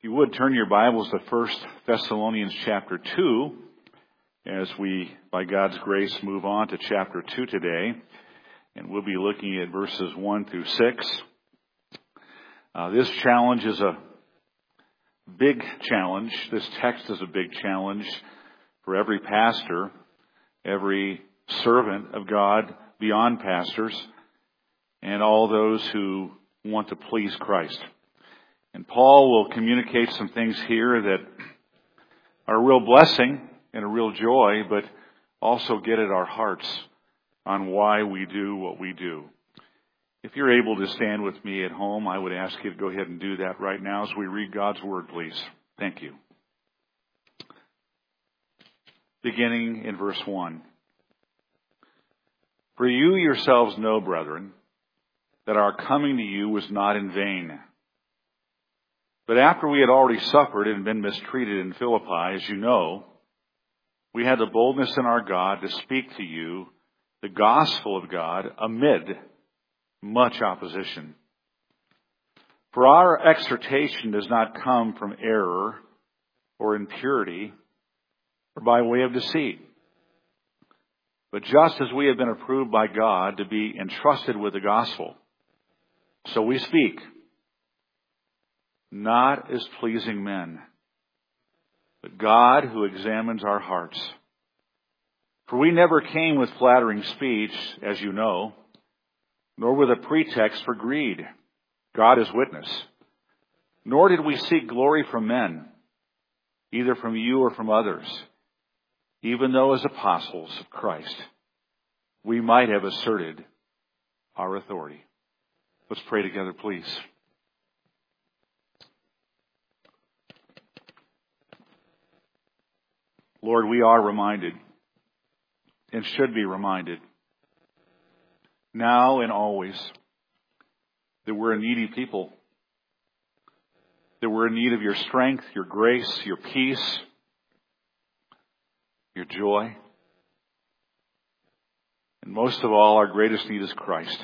you would turn your Bibles to 1 Thessalonians chapter 2 as we, by God's grace, move on to chapter 2 today. And we'll be looking at verses 1 through 6. This challenge is a big challenge. This text is a big challenge for every pastor, every servant of God beyond pastors, and all those who want to please Christ. And Paul will communicate some things here that are a real blessing and a real joy, but also get at our hearts on why we do what we do. If you're able to stand with me at home, I would ask you to go ahead and do that right now as we read God's Word, please. Thank you. Beginning in verse 1. For you yourselves know, brethren, that our coming to you was not in vain. But after we had already suffered and been mistreated in Philippi, as you know, we had the boldness in our God to speak to you the gospel of God amid much opposition. For our exhortation does not come from error or impurity or by way of deceit. But just as we have been approved by God to be entrusted with the gospel, so we speak, not as pleasing men, but God who examines our hearts. For we never came with flattering speech, as you know, nor with a pretext for greed. God is witness. Nor did we seek glory from men, either from you or from others, even though as apostles of Christ, we might have asserted our authority. Let's pray together, please. Lord, we are reminded and should be reminded now and always that we're a needy people, that we're in need of your strength, your grace, your peace, your joy. And most of all, our greatest need is Christ.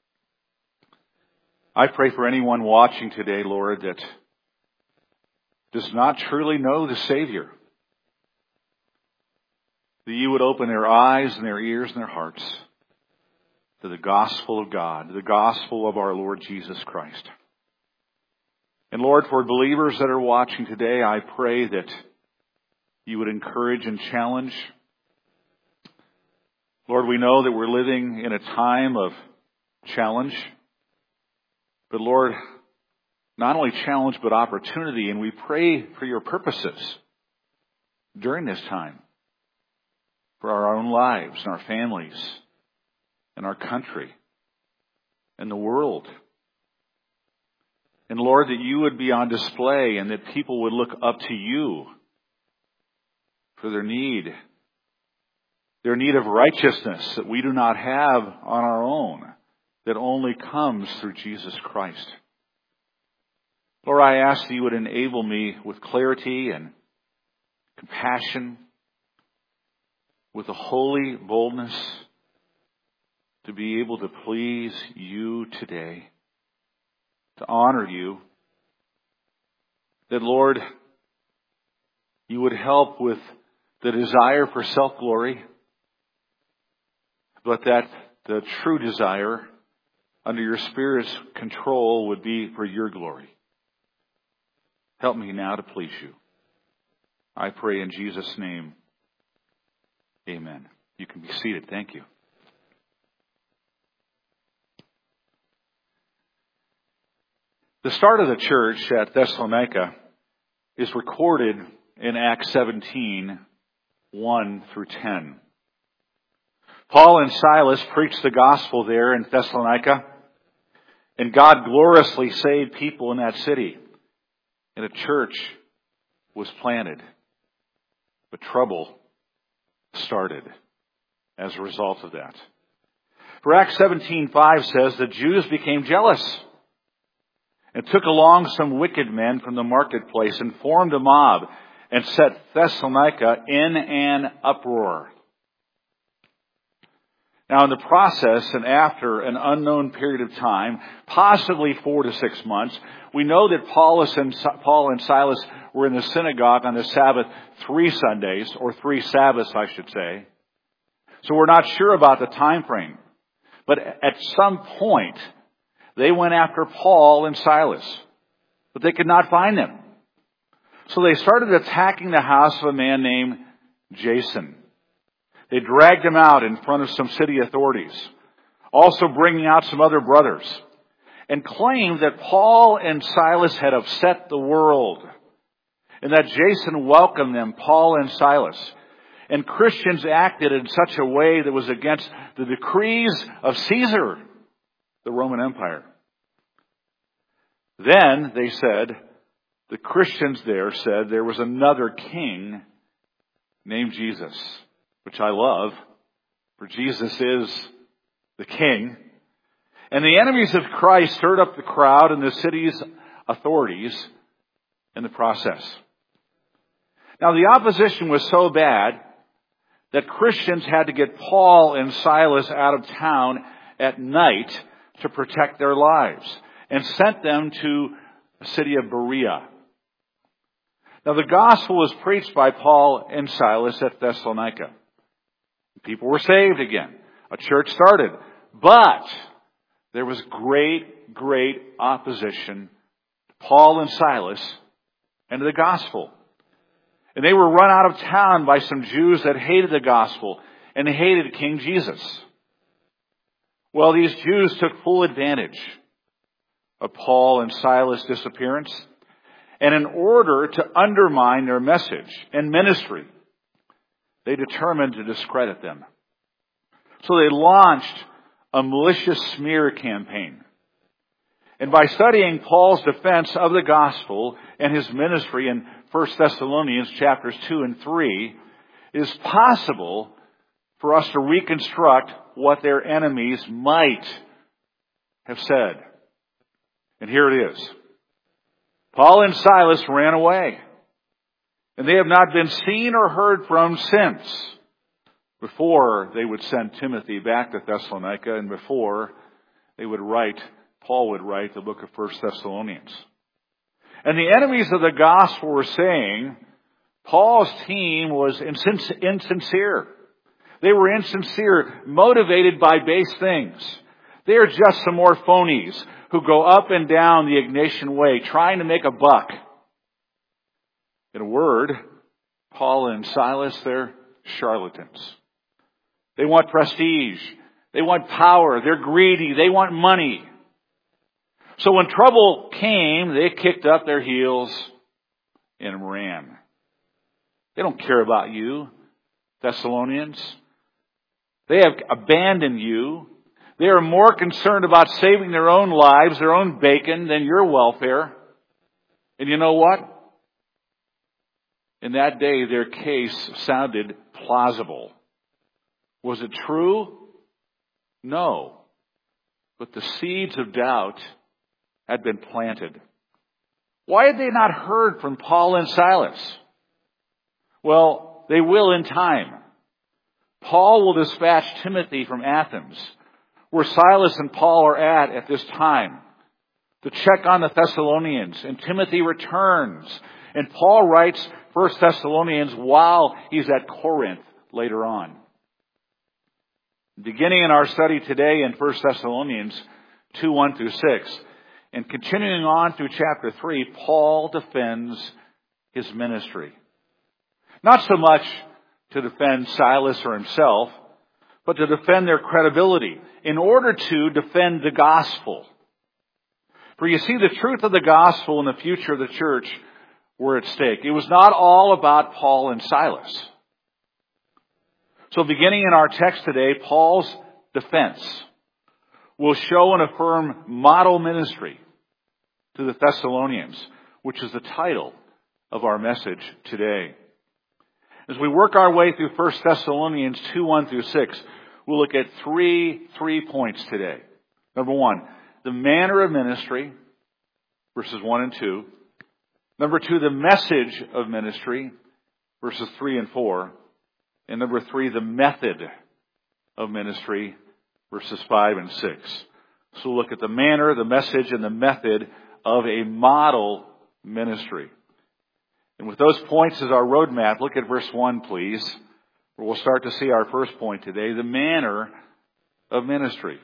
I pray for anyone watching today, Lord, that does not truly know the Savior, that you would open their eyes and their ears and their hearts to the gospel of God, the gospel of our Lord Jesus Christ. And Lord, for believers that are watching today, I pray that you would encourage and challenge. Lord, we know that we're living in a time of challenge, but Lord, not only challenge, but opportunity, and we pray for your purposes during this time, for our own lives and our families and our country and the world. And Lord, that you would be on display and that people would look up to you for their need of righteousness that we do not have on our own, that only comes through Jesus Christ. Lord, I ask that you would enable me with clarity and compassion, with a holy boldness, to be able to please you today, to honor you. That, Lord, you would help with the desire for self-glory, but that the true desire under your Spirit's control would be for your glory. Help me now to please you. I pray in Jesus' name. Amen. You can be seated. Thank you. The start of the church at Thessalonica is recorded in Acts 17, 1 through 10. Paul and Silas preached the gospel there in Thessalonica, and God gloriously saved people in that city. And a church was planted, but trouble started as a result of that. For Acts 17:5 says the Jews became jealous and took along some wicked men from the marketplace and formed a mob and set Thessalonica in an uproar. Now, in the process and after an unknown period of time, possibly 4 to 6 months, we know that Paul and Silas were in the synagogue on the Sabbath 3 Sundays, or 3 Sabbaths, I should say. So we're not sure about the time frame. But at some point, they went after Paul and Silas, but they could not find them. So they started attacking the house of a man named Jason. They dragged him out in front of some city authorities, also bringing out some other brothers, and claimed that Paul and Silas had upset the world, and that Jason welcomed them, Paul and Silas, and Christians acted in such a way that was against the decrees of Caesar, the Roman Empire. Then, they said, the Christians there said there was another king named Jesus, which I love, for Jesus is the king. And the enemies of Christ stirred up the crowd and the city's authorities in the process. Now, the opposition was so bad that Christians had to get Paul and Silas out of town at night to protect their lives, and sent them to the city of Berea. Now, the gospel was preached by Paul and Silas at Thessalonica. People were saved again. A church started. But there was great opposition to Paul and Silas and to the gospel. And they were run out of town by some Jews that hated the gospel and hated King Jesus. Well, these Jews took full advantage of Paul and Silas' disappearance. And in order to undermine their message and ministry, they determined to discredit them. So they launched a malicious smear campaign. And by studying Paul's defense of the gospel and his ministry in 1 Thessalonians chapters 2 and 3, it is possible for us to reconstruct what their enemies might have said. And here it is. Paul and Silas ran away, and they have not been seen or heard from since. Before they would send Timothy back to Thessalonica, and before Paul would write the book of 1 Thessalonians. And the enemies of the gospel were saying Paul's team was insincere. They were insincere, motivated by base things. They are just some more phonies who go up and down the Ignatian way trying to make a buck. In a word, Paul and Silas, they're charlatans. They want prestige. They want power. They're greedy. They want money. So when trouble came, they kicked up their heels and ran. They don't care about you, Thessalonians. They have abandoned you. They are more concerned about saving their own lives, their own bacon, than your welfare. And you know what? In that day, their case sounded plausible. Was it true? No. But the seeds of doubt had been planted. Why had they not heard from Paul and Silas? Well, they will in time. Paul will dispatch Timothy from Athens, where Silas and Paul are at this time, to check on the Thessalonians. And Timothy returns. And Paul writes 1 Thessalonians while he's at Corinth later on. Beginning in our study today in 1 Thessalonians 2, 1 through 6, and continuing on through chapter 3, Paul defends his ministry. Not so much to defend Silas or himself, but to defend their credibility in order to defend the gospel. For you see, the truth of the gospel and the future of the church were at stake. It was not all about Paul and Silas. So beginning in our text today, Paul's defense will show and affirm model ministry to the Thessalonians, which is the title of our message today. As we work our way through 1 Thessalonians 2, 1 through 6, we'll look at three points today. Number 1, the manner of ministry, verses 1 and 2. Number 2, the message of ministry, verses 3 and 4. And number 3, the method of ministry, verses 5 and 6. So we'll look at the manner, the message, and the method of a model ministry. And with those points as our roadmap, look at verse 1, please, where we'll start to see our first point today, the manner of ministry.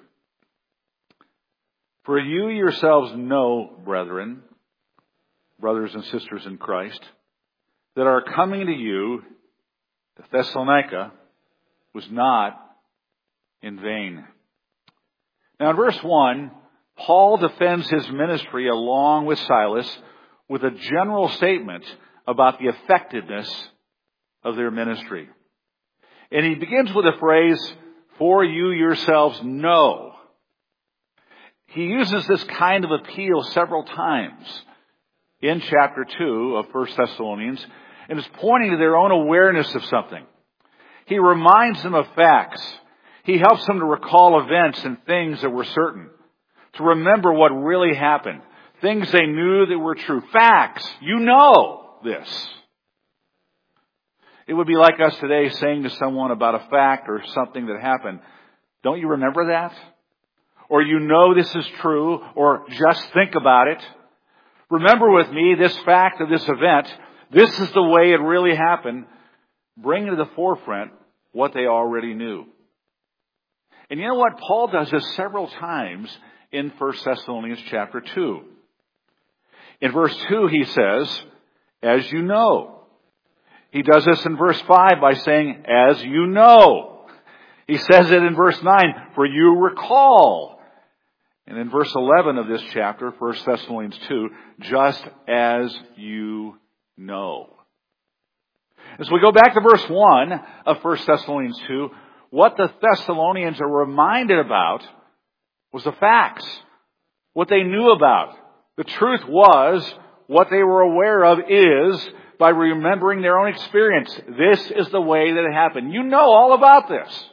For you yourselves know, brethren, brothers and sisters in Christ, that our coming to you, to Thessalonica, was not in vain. Now in verse 1, Paul defends his ministry along with Silas with a general statement about the effectiveness of their ministry. And he begins with the phrase, for you yourselves know. He uses this kind of appeal several times in chapter 2 of 1 Thessalonians, and is pointing to their own awareness of something. He reminds them of facts. He helps them to recall events and things that were certain, to remember what really happened, things they knew that were true. Facts. You know this. It would be like us today saying to someone about a fact or something that happened, don't you remember that? Or you know this is true, or just think about it. Remember with me this fact of this event. This is the way it really happened. Bring to the forefront what they already knew. And you know what? Paul does this several times in 1 Thessalonians chapter 2. In verse 2 he says, as you know. He does this in verse 5 by saying, as you know. He says it in verse 9, for you recall. And in verse 11 of this chapter, 1 Thessalonians 2, just as you know. As we go back to verse 1 of 1 Thessalonians 2, what the Thessalonians are reminded about was the facts. What they knew about. The truth was, what they were aware of is, by remembering their own experience, this is the way that it happened. You know all about this.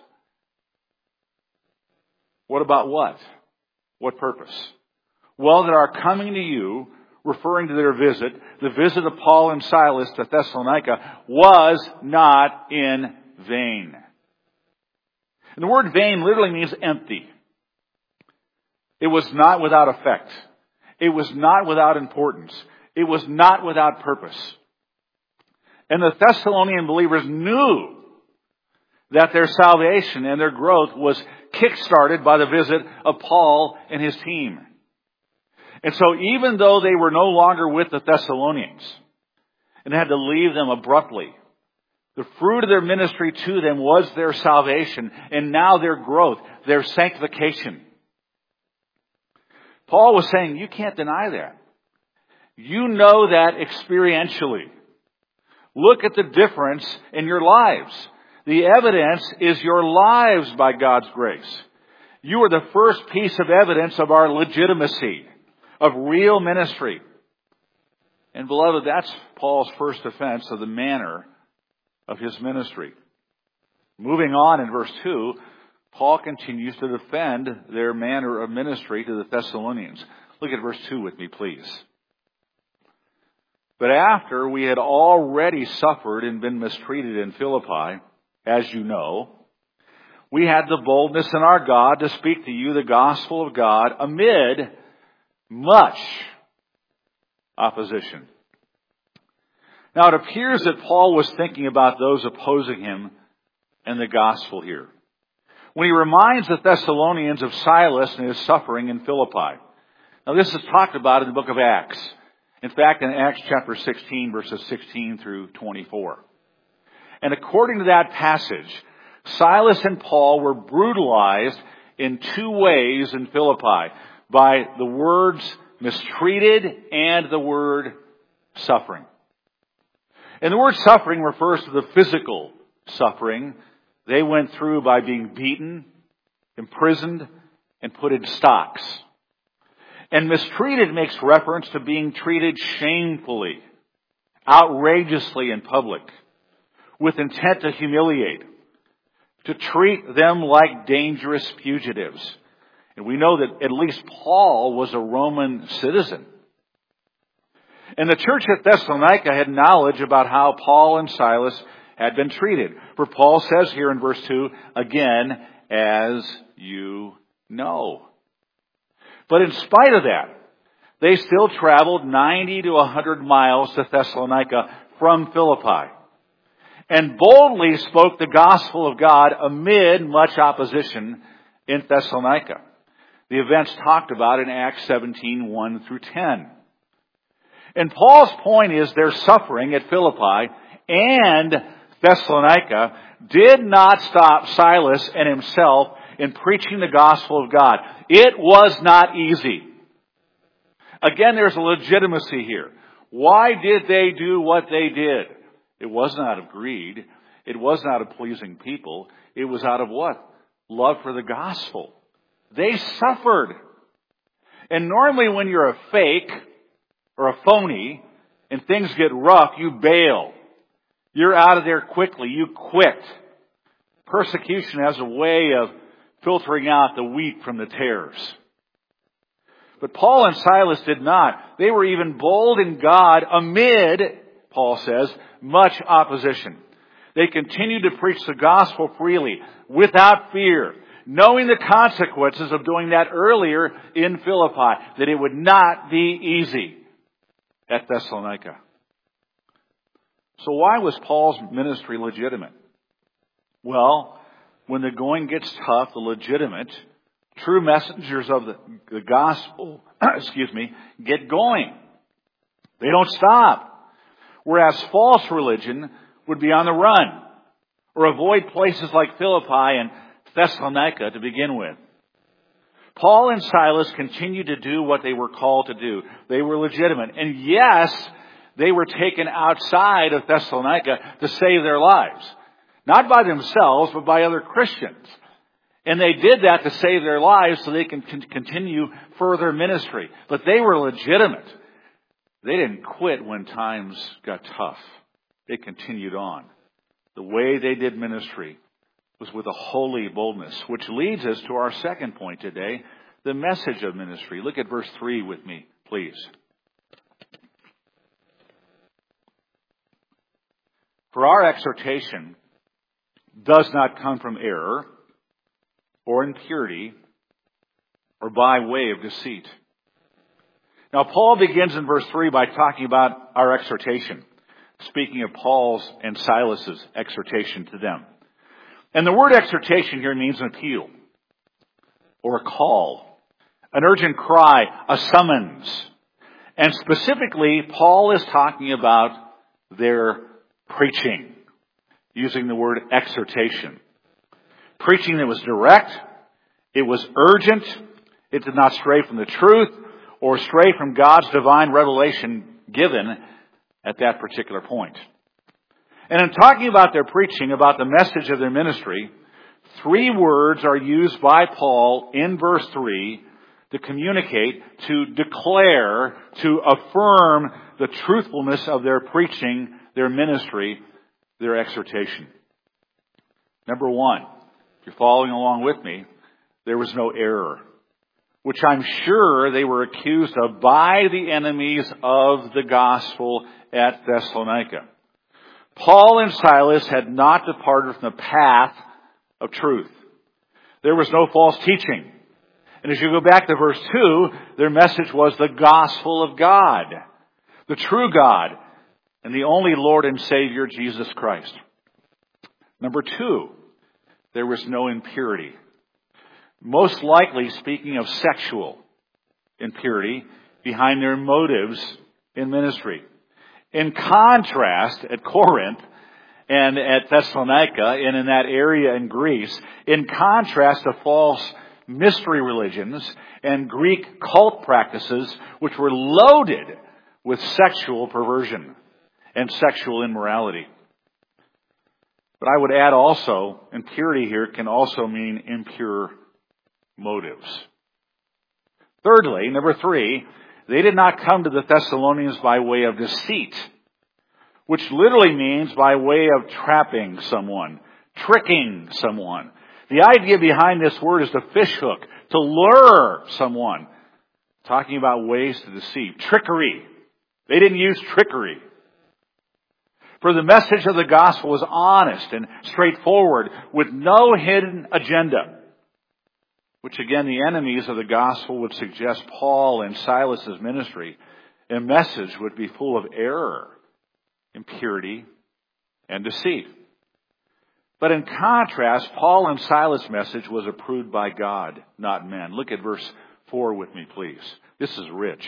What about what? What purpose? Well, that our coming to you, referring to their visit, the visit of Paul and Silas to Thessalonica, was not in vain. And the word vain literally means empty. It was not without effect. It was not without importance. It was not without purpose. And the Thessalonian believers knew that their salvation and their growth was kick-started by the visit of Paul and his team. And so even though they were no longer with the Thessalonians and had to leave them abruptly, the fruit of their ministry to them was their salvation and now their growth, their sanctification. Paul was saying, you can't deny that. You know that experientially. Look at the difference in your lives. The evidence is your lives by God's grace. You are the first piece of evidence of our legitimacy, of real ministry. And beloved, that's Paul's first defense of the manner of his ministry. Moving on in verse 2, Paul continues to defend their manner of ministry to the Thessalonians. Look at verse 2 with me, please. But after we had already suffered and been mistreated in Philippi, as you know, we had the boldness in our God to speak to you the gospel of God amid much opposition. Now it appears that Paul was thinking about those opposing him and the gospel here, when he reminds the Thessalonians of Silas and his suffering in Philippi. Now this is talked about in the book of Acts. In fact, in Acts chapter 16, verses 16 through 24. And according to that passage, Silas and Paul were brutalized in two ways in Philippi, by the words mistreated and the word suffering. And the word suffering refers to the physical suffering they went through by being beaten, imprisoned, and put in stocks. And mistreated makes reference to being treated shamefully, outrageously in public, with intent to humiliate, to treat them like dangerous fugitives. And we know that at least Paul was a Roman citizen. And the church at Thessalonica had knowledge about how Paul and Silas had been treated. For Paul says here in verse 2, again, as you know. But in spite of that, they still traveled 90 to 100 miles to Thessalonica from Philippi and boldly spoke the gospel of God amid much opposition in Thessalonica. The events talked about in Acts 17, 1 through 10. And Paul's point is their suffering at Philippi and Thessalonica did not stop Silas and himself in preaching the gospel of God. It was not easy. Again, there's a legitimacy here. Why did they do what they did? It wasn't out of greed. It wasn't out of pleasing people. It was out of what? Love for the gospel. They suffered. And normally when you're a fake or a phony and things get rough, you bail. You're out of there quickly. You quit. Persecution has a way of filtering out the wheat from the tares. But Paul and Silas did not. They were even bold in God amid, Paul says, much opposition. They continued to preach the gospel freely, without fear, knowing the consequences of doing that earlier in Philippi, that it would not be easy at Thessalonica. So why was Paul's ministry legitimate? Well, when the going gets tough, the legitimate, true messengers of the gospel, get going. They don't stop. Whereas false religion would be on the run or avoid places like Philippi and Thessalonica to begin with. Paul and Silas continued to do what they were called to do. They were legitimate. And yes, they were taken outside of Thessalonica to save their lives. Not by themselves, but by other Christians. And they did that to save their lives so they can continue further ministry. But they were legitimate. They didn't quit when times got tough. They continued on. The way they did ministry was with a holy boldness, which leads us to our second point today, the message of ministry. Look at verse 3 with me, please. For our exhortation does not come from error or impurity or by way of deceit. Now, Paul begins in verse 3 by talking about our exhortation, speaking of Paul's and Silas's exhortation to them. And the word exhortation here means an appeal or a call, an urgent cry, a summons. And specifically, Paul is talking about their preaching, using the word exhortation. Preaching that was direct, it was urgent, it did not stray from the truth or stray from God's divine revelation given at that particular point. And in talking about their preaching, about the message of their ministry, 3 words are used by Paul in verse 3 to communicate, to declare, to affirm the truthfulness of their preaching, their ministry, their exhortation. Number 1, if you're following along with me, there was no error, which I'm sure they were accused of by the enemies of the gospel at Thessalonica. Paul and Silas had not departed from the path of truth. There was no false teaching. And as you go back to verse 2, their message was the gospel of God, the true God, and the only Lord and Savior, Jesus Christ. Number 2, there was no impurity. Most likely speaking of sexual impurity behind their motives in ministry. In contrast, at Corinth and at Thessalonica and in that area in Greece, in contrast to false mystery religions and Greek cult practices which were loaded with sexual perversion and sexual immorality. But I would add also, impurity here can also mean impure motives. Thirdly, number 3, they did not come to the Thessalonians by way of deceit, which literally means by way of trapping someone, tricking someone. The idea behind this word is to fish hook, to lure someone. Talking about ways to deceive. Trickery. They didn't use trickery. For the message of the gospel was honest and straightforward with no hidden agenda. which again the enemies of the gospel would suggest Paul and Silas's ministry and message would be full of error, impurity, and deceit. But in contrast, Paul and Silas' message was approved by God, not men. Look at verse 4 with me, please. This is rich.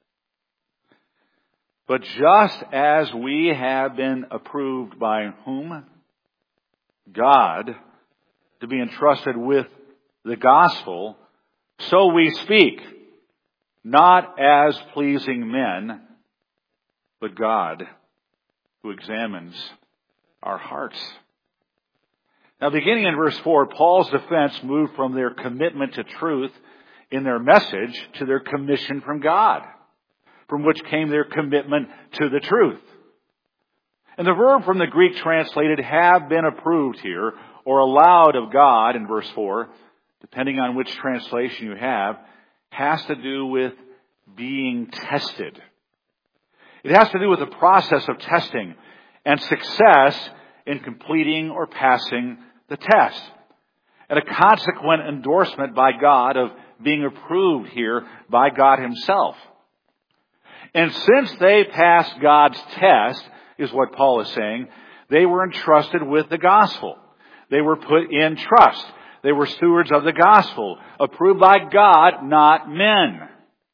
But just as we have been approved by whom? God, to be entrusted with the gospel, so we speak, not as pleasing men, but God, who examines our hearts. Now, beginning in verse 4, Paul's defense moved from their commitment to truth in their message to their commission from God, from which came their commitment to the truth. And the verb from the Greek translated have been approved here, or allowed of God in verse 4, depending on which translation you have, has to do with being tested. It has to do with the process of testing and success in completing or passing the test, and a consequent endorsement by God of being approved here by God Himself. And since they passed God's test, is what Paul is saying, they were entrusted with the gospel. They were put in trust. They were stewards of the gospel, approved by God, not men.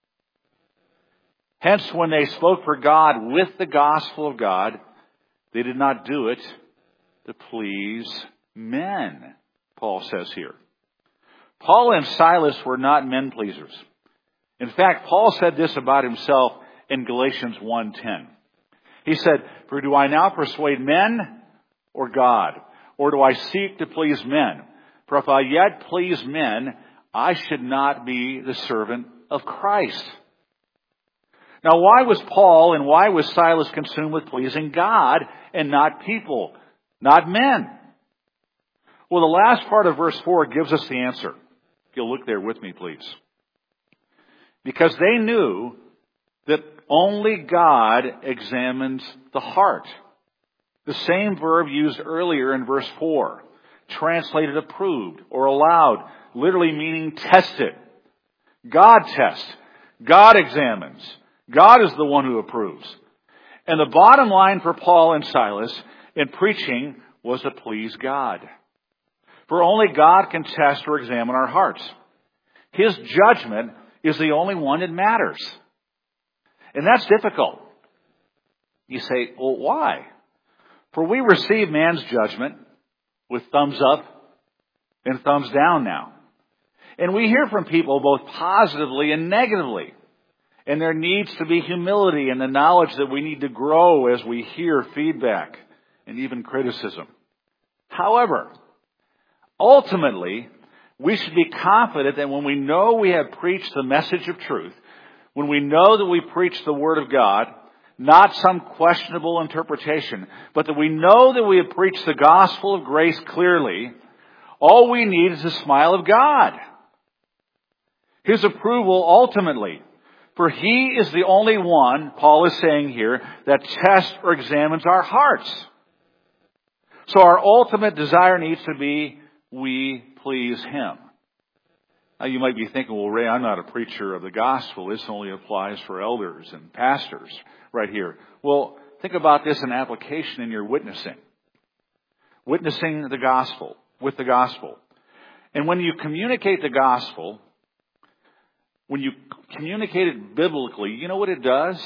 Hence, when they spoke for God with the gospel of God, they did not do it to please men, Paul says here. Paul and Silas were not men pleasers. In fact, Paul said this about himself in Galatians 1:10. He said, "For do I now persuade men or God? Or do I seek to please men? For if I yet please men, I should not be the servant of Christ." Now, why was Paul and why was Silas consumed with pleasing God and not people, not men? Well, the last part of verse 4 gives us the answer. If you'll look there with me, please. Because they knew that only God examines the heart. The same verb used earlier in verse 4, translated approved or allowed, literally meaning tested. God tests. God examines. God is the one who approves. And the bottom line for Paul and Silas in preaching was to please God. For only God can test or examine our hearts. His judgment is the only one that matters. And that's difficult. You say, well, why? For we receive man's judgment with thumbs up and thumbs down now. And we hear from people both positively and negatively. And there needs to be humility and the knowledge that we need to grow as we hear feedback and even criticism. However, ultimately, we should be confident that when we know we have preached the message of truth, when we know that we preach the Word of God, not some questionable interpretation, but that we know that we have preached the gospel of grace clearly, all we need is the smile of God. His approval ultimately. For He is the only one, Paul is saying here, that tests or examines our hearts. So our ultimate desire needs to be, we please Him. Now you might be thinking, well, Ray, I'm not a preacher of the gospel. This only applies for elders and pastors right here. Well, think about this in application in your witnessing. Witnessing the gospel, with the gospel. And when you communicate the gospel, when you communicate it biblically, you know what it does?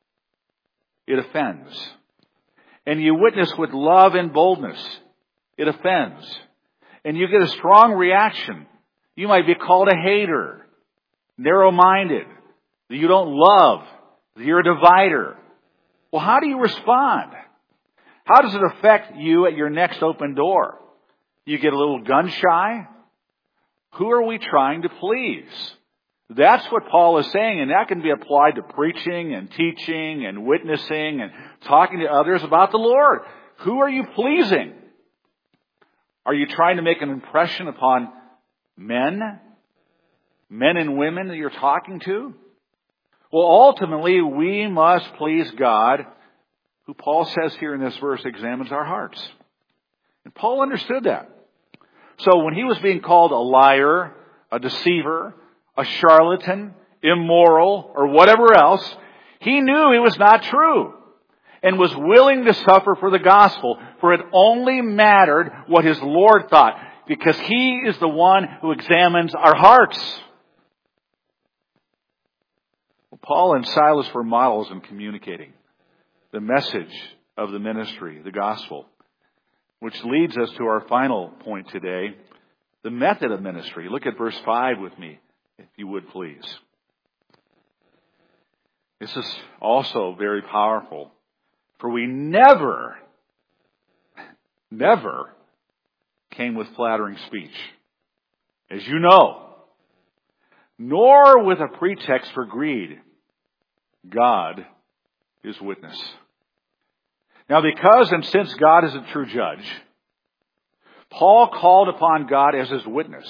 It offends. And you witness with love and boldness. It offends. And you get a strong reaction. You might be called a hater, narrow-minded, that you don't love, that you're a divider. Well, how do you respond? How does it affect you at your next open door? You get a little gun-shy? Who are we trying to please? That's what Paul is saying, and that can be applied to preaching and teaching and witnessing and talking to others about the Lord. Who are you pleasing? Are you trying to make an impression upon men? Men and women that you're talking to? Well, ultimately, we must please God, who Paul says here in this verse examines our hearts. And Paul understood that. So when he was being called a liar, a deceiver, a charlatan, immoral, or whatever else, he knew it was not true and was willing to suffer for the gospel, for it only mattered what his Lord thought, because he is the one who examines our hearts. Well, Paul and Silas were models in communicating the message of the ministry, the gospel, which leads us to our final point today, the method of ministry. Look at verse 5 with me, if you would please. This is also very powerful. For we never came with flattering speech, as you know, nor with a pretext for greed. God is witness. Now, because and since God is a true judge, Paul called upon God as his witness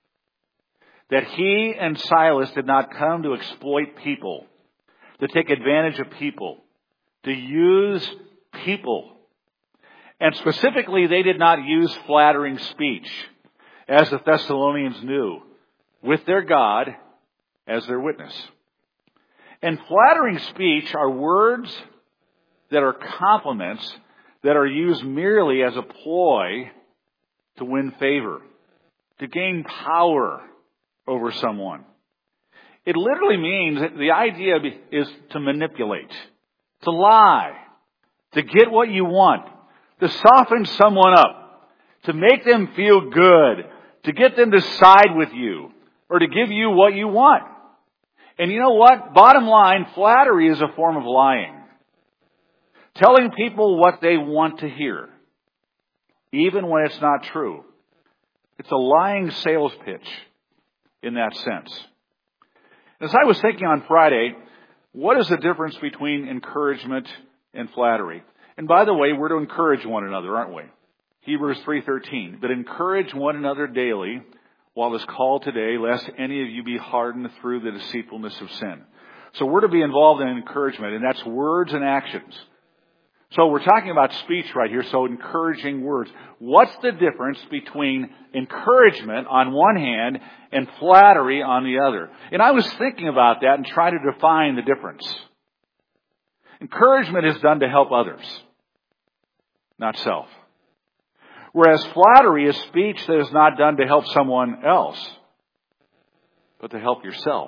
that he and Silas did not come to exploit people, to take advantage of people, to use people. And specifically, they did not use flattering speech, as the Thessalonians knew, with their God as their witness. And flattering speech are words that are compliments that are used merely as a ploy to win favor, to gain power over someone. It literally means that the idea is to manipulate, to lie, to get what you want, to soften someone up, to make them feel good, to get them to side with you, or to give you what you want. And you know what? Bottom line, flattery is a form of lying. Telling people what they want to hear, even when it's not true. It's a lying sales pitch in that sense. As I was thinking on Friday, what is the difference between encouragement and flattery? And by the way, we're to encourage one another, aren't we? Hebrews 3:13. But encourage one another daily while it's called today, lest any of you be hardened through the deceitfulness of sin. So we're to be involved in encouragement, and that's words and actions. So we're talking about speech right here, so encouraging words. What's the difference between encouragement on one hand and flattery on the other? And I was thinking about that and trying to define the difference. Encouragement is done to help others, not self. Whereas flattery is speech that is not done to help someone else, but to help yourself.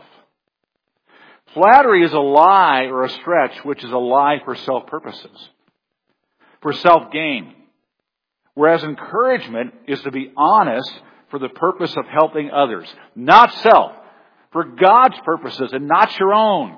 Flattery is a lie or a stretch, which is a lie for self-purposes, for self-gain. Whereas encouragement is to be honest for the purpose of helping others, not self, for God's purposes and not your own.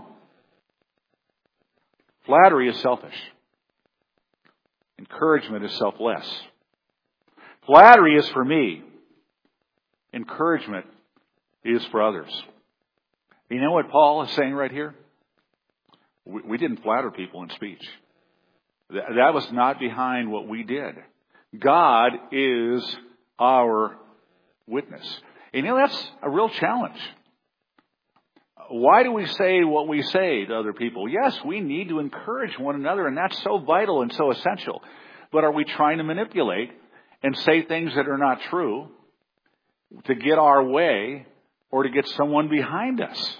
Flattery is selfish. Encouragement is selfless. Flattery is for me. Encouragement is for others. You know what Paul is saying right here? We didn't flatter people in speech. That was not behind what we did. God is our witness. And you know, that's a real challenge. Why do we say what we say to other people? Yes, we need to encourage one another, and that's so vital and so essential. But are we trying to manipulate and say things that are not true to get our way or to get someone behind us?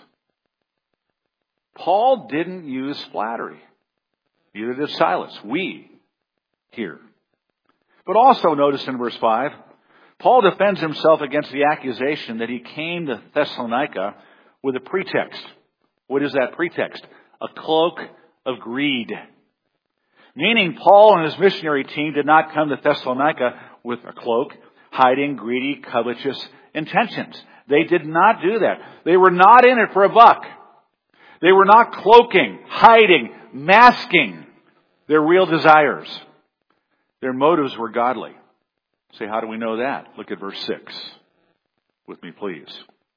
Paul didn't use flattery. Neither did Silas. We here. But also notice in verse 5, Paul defends himself against the accusation that he came to Thessalonica with a pretext. What is that pretext? A cloak of greed. Meaning Paul and his missionary team did not come to Thessalonica with a cloak, hiding greedy, covetous intentions. They did not do that. They were not in it for a buck. They were not cloaking, hiding, masking their real desires. Their motives were godly. Say, how do we know that? Look at verse 6 with me, please.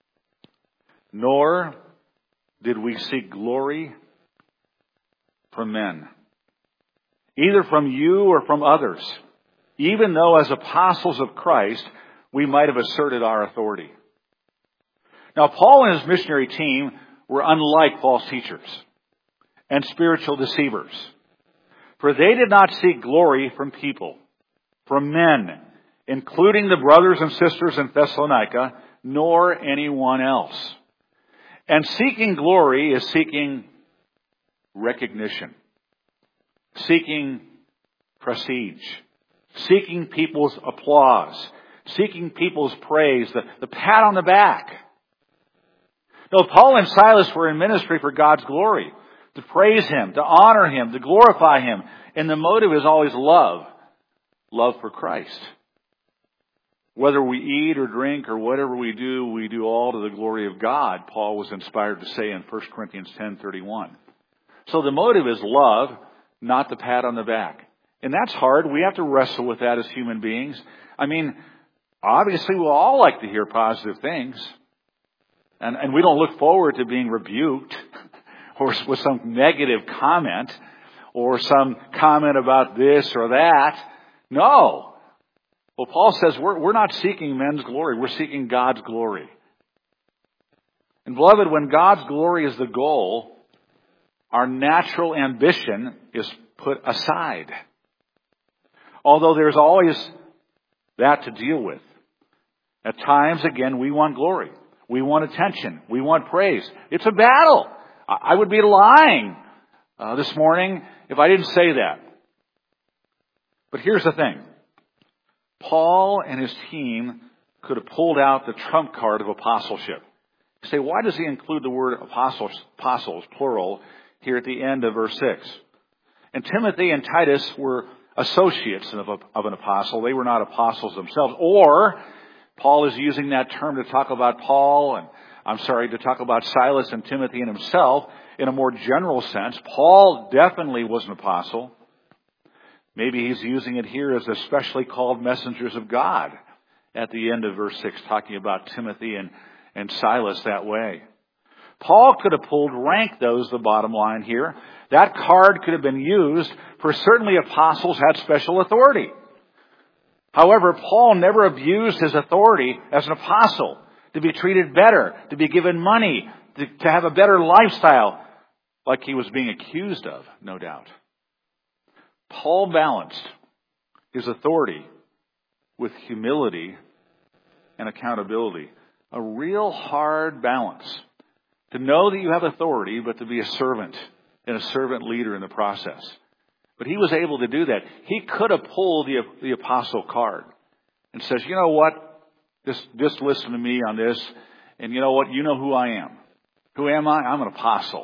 Nor did we seek glory from men, either from you or from others, even though as apostles of Christ, we might have asserted our authority. Now, Paul and his missionary team were unlike false teachers and spiritual deceivers. For they did not seek glory from people, from men, including the brothers and sisters in Thessalonica, nor anyone else. And seeking glory is seeking recognition, seeking prestige, seeking people's applause, seeking people's praise, the pat on the back. No, Paul and Silas were in ministry for God's glory, to praise Him, to honor Him, to glorify Him. And the motive is always love. Love for Christ. Whether we eat or drink or whatever we do all to the glory of God, Paul was inspired to say in 1 Corinthians 10:31. So the motive is love, not the pat on the back. And that's hard. We have to wrestle with that as human beings. I mean, obviously we'll all like to hear positive things. And we don't look forward to being rebuked or with some negative comment or some comment about this or that. No. Well, Paul says we're not seeking men's glory. We're seeking God's glory. And beloved, when God's glory is the goal, our natural ambition is put aside. Although there's always that to deal with. At times, again, we want glory. We want attention. We want praise. It's a battle. I would be lying this morning if I didn't say that. But here's the thing. Paul and his team could have pulled out the trump card of apostleship. You say, why does he include the word apostles, plural, here at the end of verse 6? And Timothy and Titus were associates of an apostle. They were not apostles themselves. Or Paul is using that term to talk about to talk about Silas and Timothy and himself in a more general sense. Paul definitely was an apostle. Maybe he's using it here as especially called messengers of God at the end of verse 6, talking about Timothy and Silas that way. Paul could have pulled rank, though, is the bottom line here. That card could have been used, for certainly apostles had special authority. However, Paul never abused his authority as an apostle to be treated better, to be given money, to have a better lifestyle, like he was being accused of, no doubt. Paul balanced his authority with humility and accountability. A real hard balance. To know that you have authority, but to be a servant and a servant leader in the process. But he was able to do that. He could have pulled the apostle card and says, you know what? Just listen to me on this. And you know what? You know who I am. Who am I? I'm an apostle.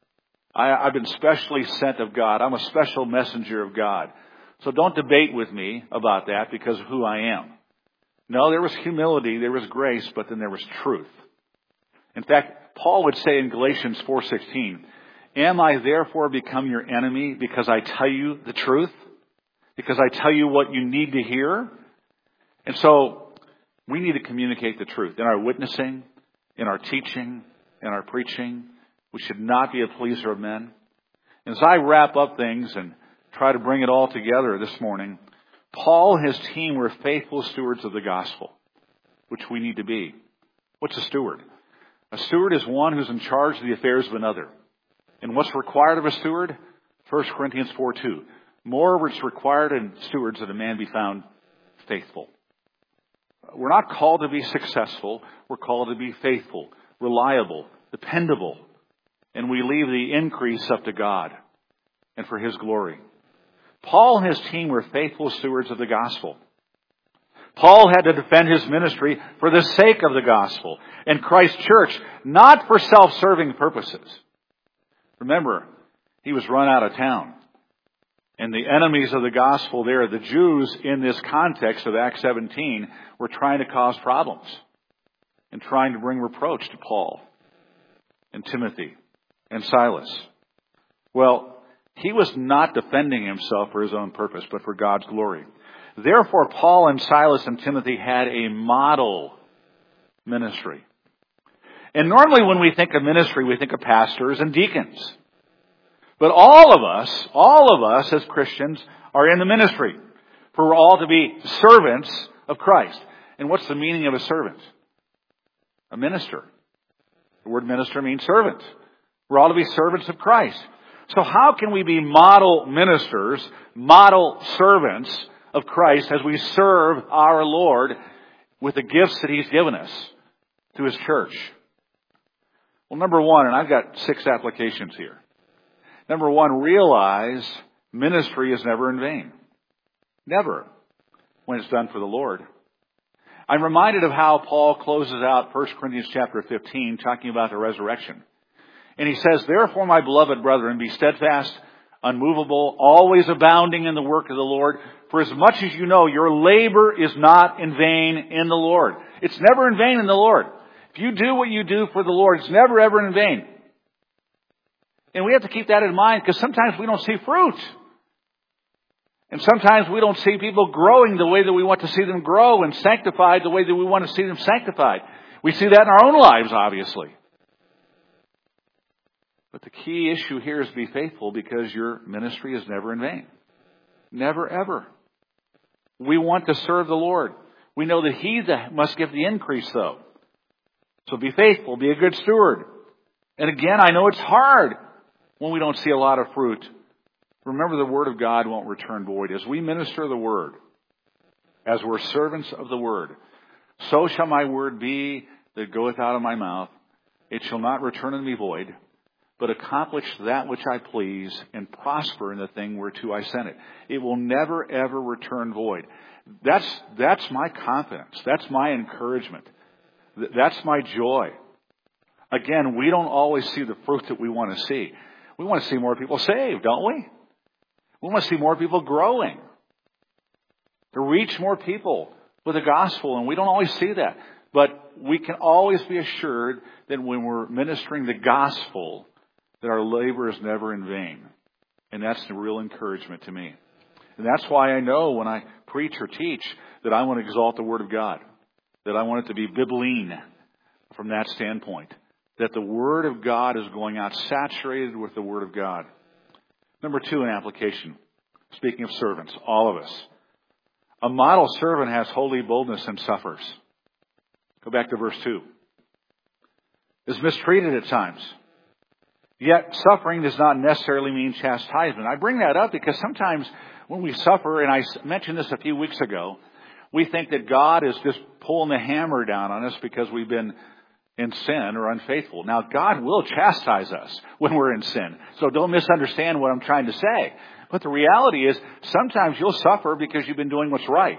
I've been specially sent of God. I'm a special messenger of God. So don't debate with me about that because of who I am. No, there was humility, there was grace, but then there was truth. In fact, Paul would say in Galatians 4:16, am I therefore become your enemy because I tell you the truth? Because I tell you what you need to hear? And so we need to communicate the truth in our witnessing, in our teaching, in our preaching. We should not be a pleaser of men. As I wrap up things and try to bring it all together this morning, Paul and his team were faithful stewards of the gospel, which we need to be. What's a steward? A steward is one who's in charge of the affairs of another. And what's required of a steward? 1 Corinthians 4:2. Moreover, it's required in stewards that a man be found faithful. We're not called to be successful. We're called to be faithful, reliable, dependable. And we leave the increase up to God and for His glory. Paul and his team were faithful stewards of the gospel. Paul had to defend his ministry for the sake of the gospel and Christ's church, not for self-serving purposes. Remember, he was run out of town. And the enemies of the gospel there, the Jews in this context of Acts 17, were trying to cause problems and trying to bring reproach to Paul and Timothy and Silas. Well, he was not defending himself for his own purpose, but for God's glory. Therefore, Paul and Silas and Timothy had a model ministry. And normally when we think of ministry, we think of pastors and deacons. But all of us as Christians are in the ministry. For we're all to be servants of Christ. And what's the meaning of a servant? A minister. The word minister means servant. We're all to be servants of Christ. So how can we be model ministers, model servants of Christ as we serve our Lord with the gifts that He's given us? to His church? Well, number one, and I've got 6 applications here. Number one, realize ministry is never in vain. Never, when it's done for the Lord. I'm reminded of how Paul closes out 1 Corinthians chapter 15, talking about the resurrection. And he says, "Therefore, my beloved brethren, be steadfast, unmovable, always abounding in the work of the Lord. For as much as you know, your labor is not in vain in the Lord." It's never in vain in the Lord. If you do what you do for the Lord, it's never ever in vain. And we have to keep that in mind, because sometimes we don't see fruit. And sometimes we don't see people growing the way that we want to see them grow, and sanctified the way that we want to see them sanctified. We see that in our own lives, obviously. But the key issue here is be faithful, because your ministry is never in vain. Never, ever. We want to serve the Lord. We know that He that must give the increase, though. So be faithful. Be a good steward. And again, I know it's hard when we don't see a lot of fruit. Remember, the Word of God won't return void. As we minister the Word, as we're servants of the Word, so shall my word be that goeth out of my mouth. It shall not return unto me void, but accomplish that which I please, and prosper in the thing whereto I sent it. It will never, ever return void. That's my confidence. That's my encouragement. That's my joy. Again, we don't always see the fruit that we want to see. We want to see more people saved, don't we? We want to see more people growing, to reach more people with the gospel, and we don't always see that. But we can always be assured that when we're ministering the gospel, that our labor is never in vain. And that's the real encouragement to me. And that's why I know when I preach or teach that I want to exalt the Word of God, that I want it to be bibline from that standpoint, that the Word of God is going out saturated with the Word of God. Number 2, an application. Speaking of servants, all of us. A model servant has holy boldness and suffers. Go back to verse 2. Is mistreated at times. Yet suffering does not necessarily mean chastisement. I bring that up because sometimes when we suffer, and I mentioned this a few weeks ago, we think that God is just pulling the hammer down on us because we've been in sin or unfaithful. Now, God will chastise us when we're in sin. So don't misunderstand what I'm trying to say. But the reality is, sometimes you'll suffer because you've been doing what's right.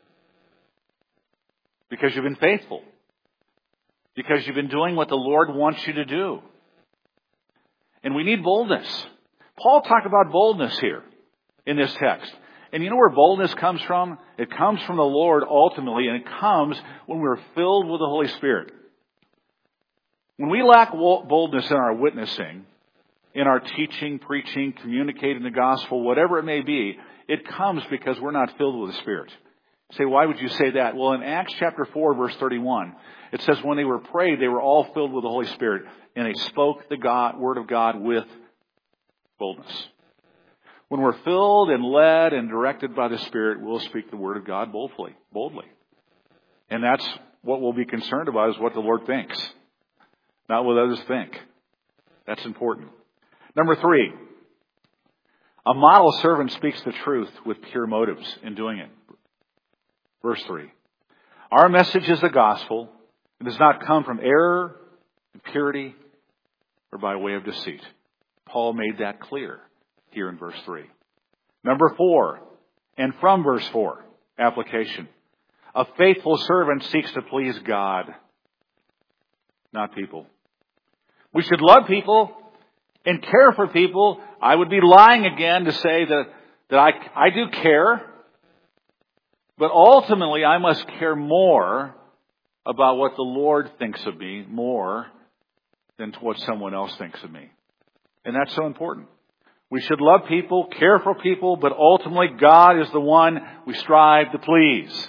Because you've been faithful. Because you've been doing what the Lord wants you to do. And we need boldness. Paul talked about boldness here in this text. And you know where boldness comes from? It comes from the Lord ultimately, and it comes when we're filled with the Holy Spirit. When we lack boldness in our witnessing, in our teaching, preaching, communicating the gospel, whatever it may be, it comes because we're not filled with the Spirit. You say, why would you say that? Well, in Acts chapter 4, verse 31, it says when they were prayed, they were all filled with the Holy Spirit, and they spoke the Word of God with boldness. When we're filled and led and directed by the Spirit, we'll speak the Word of God boldly. And that's what we'll be concerned about, is what the Lord thinks. Not what others think. That's important. Number 3, a model servant speaks the truth with pure motives in doing it. Verse 3. Our message is the gospel. It does not come from error, impurity, or by way of deceit. Paul made that clear here in verse 3. Number 4, and from verse 4, application. A faithful servant seeks to please God, not people. We should love people and care for people. I would be lying again to say that I do care. But ultimately, I must care more about what the Lord thinks of me more than what someone else thinks of me. And that's so important. We should love people, care for people, but ultimately God is the one we strive to please.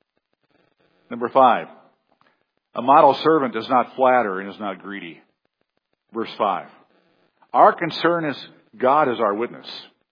Number 5, a model servant does not flatter and is not greedy. Verse 5. Our concern is God is our witness.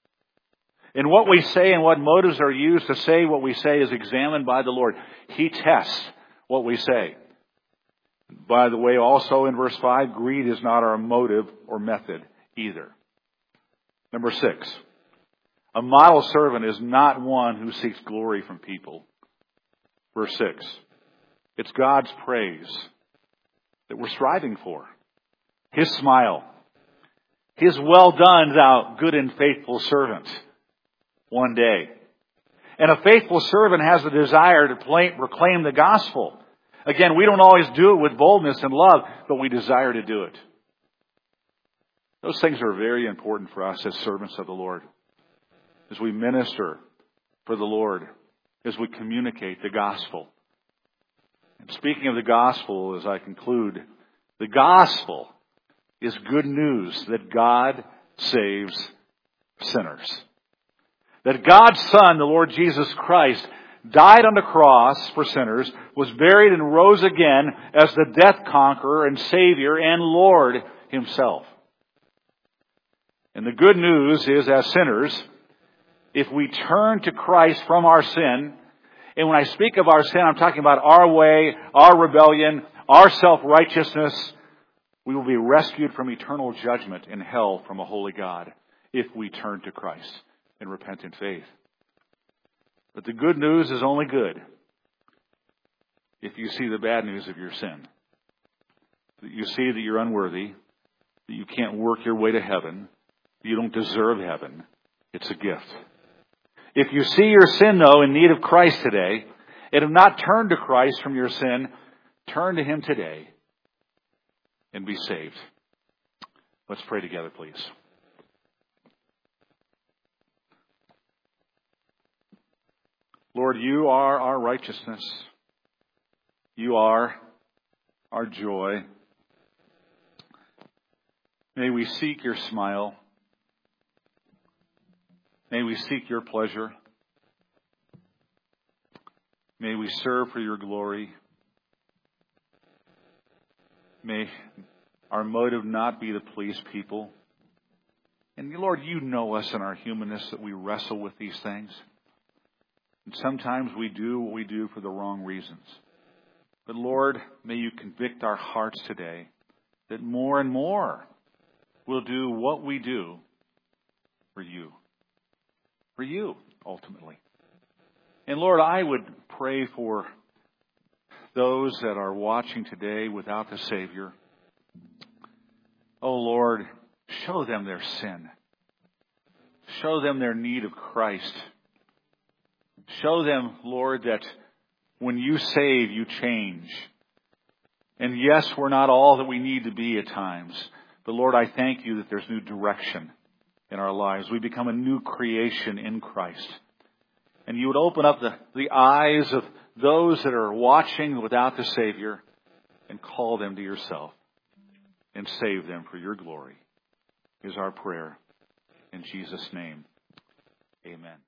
And what we say and what motives are used to say what we say is examined by the Lord. He tests what we say. By the way, also in verse 5, greed is not our motive or method either. Number 6. A model servant is not one who seeks glory from people. Verse 6. It's God's praise that we're striving for. His smile. His well done, thou good and faithful servant. One day. And a faithful servant has a desire to proclaim the gospel. Again, we don't always do it with boldness and love, but we desire to do it. Those things are very important for us as servants of the Lord. As we minister for the Lord, as we communicate the gospel. And speaking of the gospel, as I conclude, the gospel is good news that God saves sinners. That God's Son, the Lord Jesus Christ, died on the cross for sinners, was buried and rose again as the death conqueror and Savior and Lord Himself. And the good news is, as sinners, if we turn to Christ from our sin, and when I speak of our sin, I'm talking about our way, our rebellion, our self-righteousness, we will be rescued from eternal judgment in hell from a holy God if we turn to Christ in repentant faith. But the good news is only good if you see the bad news of your sin. That you see that you're unworthy, that you can't work your way to heaven, that you don't deserve heaven. It's a gift. If you see your sin, though, in need of Christ today, and have not turned to Christ from your sin, turn to Him today and be saved. Let's pray together, please. Lord, You are our righteousness. You are our joy. May we seek Your smile. May we seek Your pleasure. May we serve for Your glory. May our motive not be to please people. And Lord, You know us in our humanness that we wrestle with these things. And sometimes we do what we do for the wrong reasons. But Lord, may You convict our hearts today that more and more we'll do what we do for You. For You, ultimately. And Lord, I would pray for those that are watching today without the Savior. Oh Lord, show them their sin. Show them their need of Christ. Show them, Lord, that when You save, You change. And yes, we're not all that we need to be at times. But Lord, I thank You that there's new direction in our lives. We become a new creation in Christ. And You would open up the eyes of those that are watching without the Savior and call them to Yourself and save them for Your glory is our prayer. In Jesus' name, amen.